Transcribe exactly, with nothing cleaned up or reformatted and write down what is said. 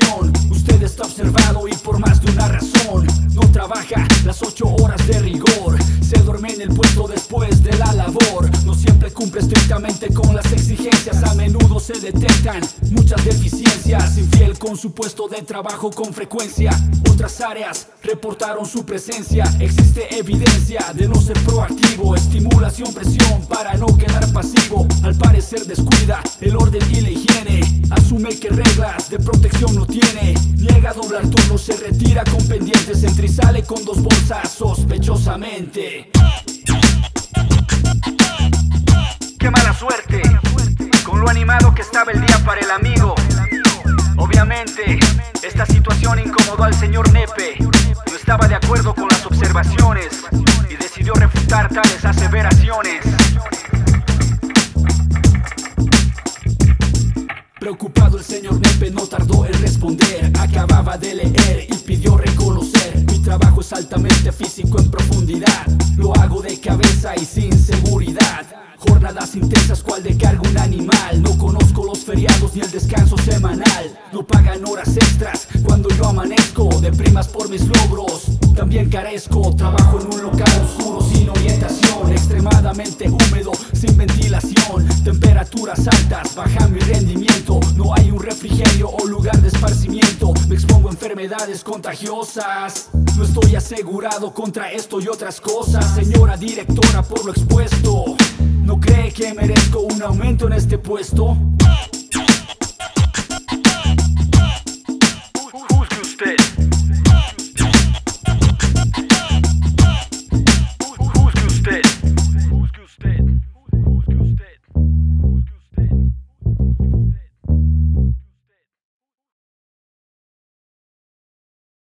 situación. Usted está observado y por más de una razón no trabaja las ocho horas de rigor. Se duerme en el puesto después de la labor. No siempre cumple estrictamente con las exigencias. A menudo se detectan muchas deficiencias. Infiel con su puesto de trabajo con frecuencia. Otras áreas reportaron su presencia. Existe evidencia de no ser proactivo. Estimulación, presión para no quedar pasivo. Al parecer descuida el orden y la higiene. Asume que reglas de protección no tiene. Niega a doblar turnos, se retira con pendientes. Entra y sale con dos bolsas sospechosamente. Qué mala suerte, con lo animado que estaba el día para el amigo. Obviamente, esta situación incomodó al señor Nepe. No estaba de acuerdo con las observaciones y decidió refutar tales aseveraciones. Preocupado el señor Nepe no tardó en responder. Acababa de leer y pidió reconocer. Mi trabajo es altamente físico en profundidad. Lo hago de cabeza y sin seguridad. Jornadas intensas cual de carga un animal. No conozco los feriados ni el descanso semanal. No pagan horas extras cuando yo amanezco. De primas por mis logros también carezco. Trabajo en un local oscuro sin orientación. Extremadamente húmedo, sin ventilación. Temperaturas altas, baja mi rendimiento. No hay un refrigerio o lugar de esparcimiento. Me expongo a enfermedades contagiosas. No estoy asegurado contra esto y otras cosas. Señora directora, por lo expuesto, ¿no cree que merezco un aumento en este puesto? Juzgue usted.